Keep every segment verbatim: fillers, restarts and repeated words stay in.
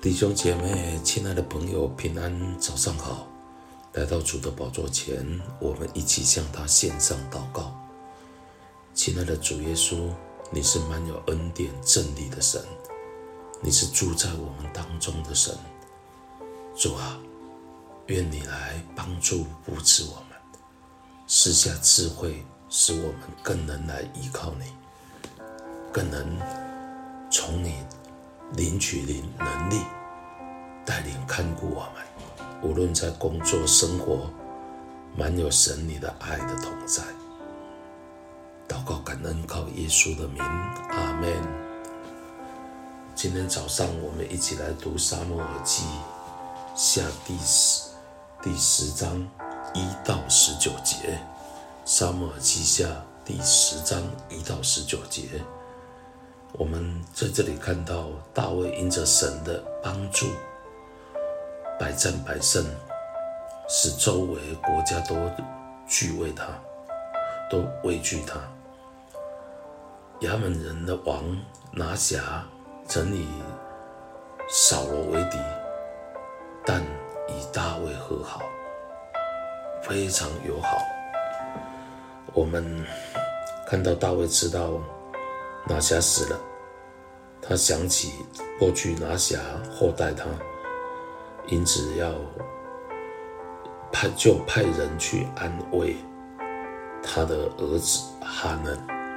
弟兄姐妹，亲爱的朋友，平安，早上好！来到主的宝座前，我们一起向他献上祷告。亲爱的主耶稣，你是满有恩典真理的神，你是住在我们当中的神。主啊，愿你来帮助扶持我们，赐下智慧，使我们更能来依靠你，更能从你领取领能力，带领看顾我们，无论在工作生活，满有神你的爱的同在。祷告感恩靠耶稣的名，阿们。今天早上我们一起来读撒母耳记下第十第十章一到十九节。撒母耳记下第十章一到十九节。我们在这里看到大卫因着神的帮助，百战百胜，使周围国家都惧畏他，都畏惧他。亚扪人的王拿辖曾以扫罗为敌，但以大卫和好，非常友好。我们看到大卫知道拿辖死了，他想起过去拿辖厚待他，因此要派就派人去安慰他的儿子哈嫩。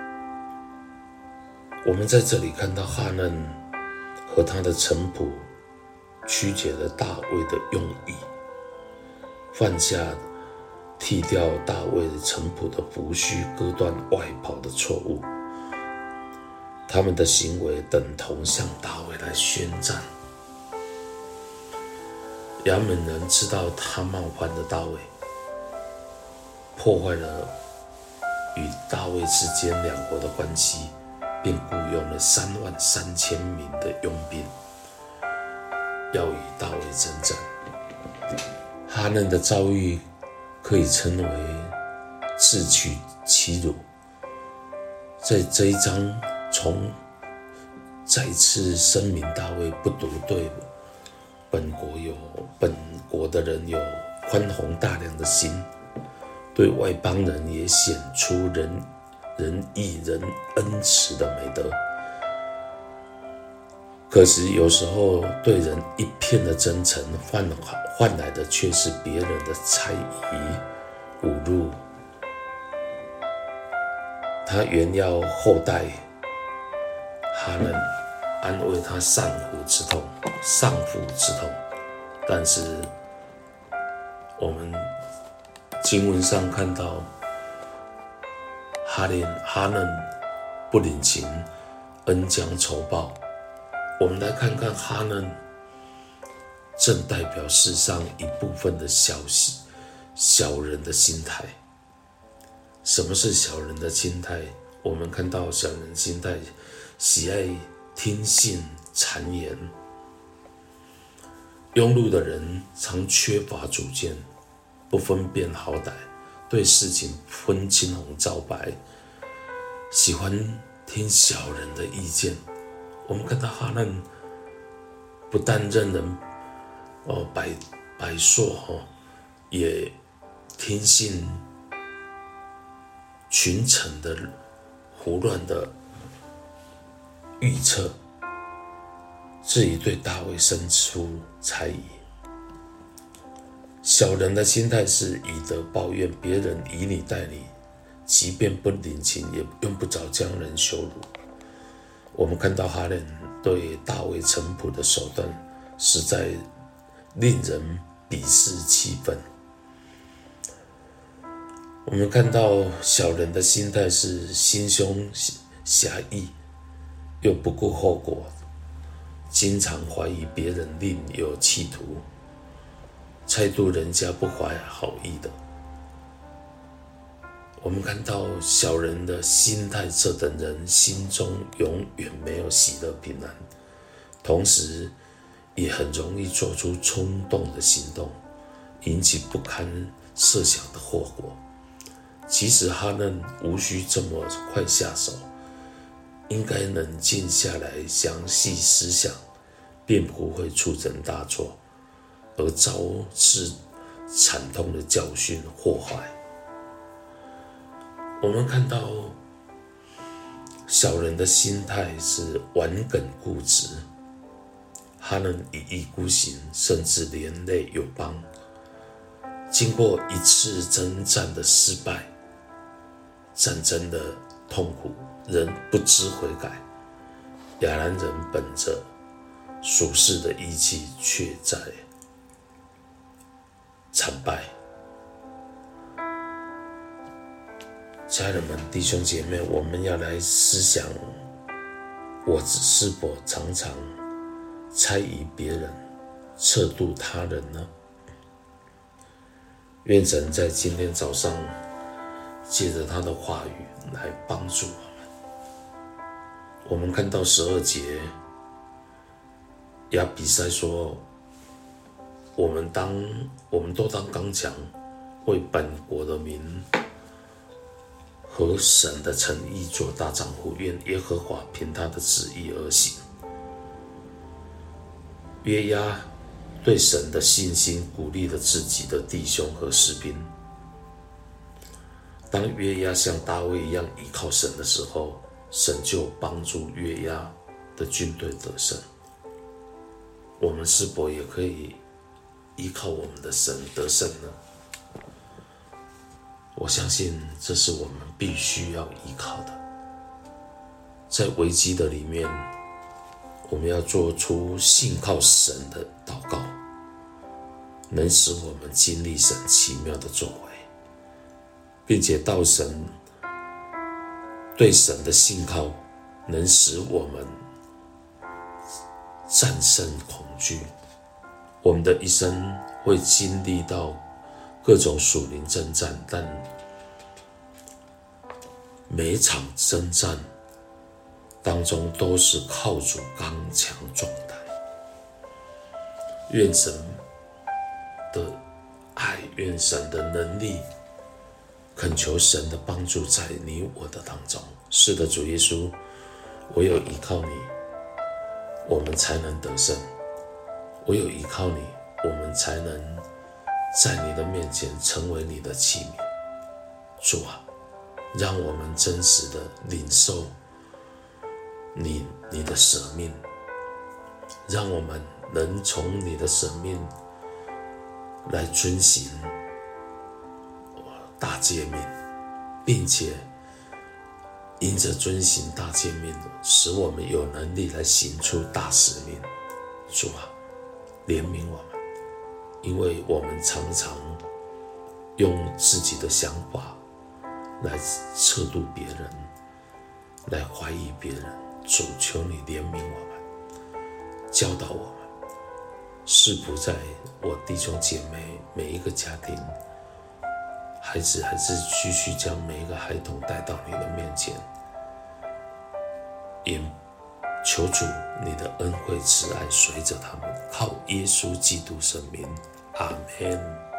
我们在这里看到哈嫩和他的臣仆曲解了大卫的用意，犯下剃掉大卫臣仆的胡须、割断外袍的错误。他们的行为等同向大卫来宣战。亚扪人知道他冒犯了大卫，破坏了与大卫之间两国的关系，并雇佣了三万三千名的佣兵，要与大卫征战。哈嫩的遭遇可以称为自取其辱。在这一章，从再次声明大卫不独对本国有本国的人有宽宏大量的心，对外邦人也显出仁仁义仁恩慈的美德。可是有时候对人一片的真诚，换换来的却是别人的猜疑、侮辱。他原要厚待哈嫩，安慰他丧父之痛，丧父之痛，但是我们经文上看到哈嫩哈嫩不领情，恩将仇报。我们来看看哈嫩，正代表世上一部分的小小人的心态。什么是小人的心态？我们看到小人心态喜爱听信谗言，庸碌的人常缺乏主见，不分辨好歹，对事情分青红皂白，喜欢听小人的意见。我们看到哈嫩不但任人哦摆摆硕哦，也听信群臣的胡乱的预测，至于对大卫生出猜疑。小人的心态是以德报怨，别人以你待你，即便不领情，也用不着将人羞辱。我们看到哈嫩对大卫臣仆的手段，实在令人鄙视气愤。我们看到小人的心态是心胸狭隘，又不顾后果，经常怀疑别人另有企图，猜度人家不怀好意的。我们看到小人的心态，这等人心中永远没有喜乐平安，同时也很容易做出冲动的行动，引起不堪设想的后果。其实哈嫩无需这么快下手，应该冷静下来，详细思想， 并不会铸成大错，而招致惨痛的教训祸害。我们看到小人的心态是顽梗固执，他能一意孤行，甚至连累友邦。经过一次征战的失败，战争的痛苦，人不知悔改。亚兰人本着属世的义气，却在惨败。家人们、弟兄姐妹，我们要来思想，我是否常常猜疑别人、测度他人呢？愿神在今天早上借着他的话语来帮助我们。我们看到十二节，亚比筛说，我们当我们都当刚强，为本国的民和神的诚意做大丈夫，愿耶和华凭他的旨意而行。约押对神的信心鼓励了自己的弟兄和士兵。当约押像大卫一样依靠神的时候，神就帮助约押的军队得胜。我们是否也可以依靠我们的神得胜呢？我相信这是我们必须要依靠的。在危机的里面，我们要做出信靠神的祷告，能使我们经历神奇妙的作为，并且到神对神的信靠能使我们战胜恐惧。我们的一生会经历到各种属灵征战，但每场征战当中都是靠主刚强壮胆。愿神的爱，愿神的能力，恳求神的帮助在你我的当中。是的，主耶稣，唯有依靠你，我们才能得胜；唯有依靠你，我们才能在你的面前成为你的器皿。主啊，让我们真实的领受你你的舍命，让我们能从你的舍命来遵行大诫命，并且因着遵行大诫命，使我们有能力来行出大使命。主啊，怜悯我们，因为我们常常用自己的想法来测度别人，来怀疑别人。主，求你怜悯我们，教导我们，是不在我弟兄姐妹每一个家庭，孩子还是继续将每一个孩童带到你的面前，也求主你的恩惠慈爱随着他们，靠耶稣基督圣名，阿们。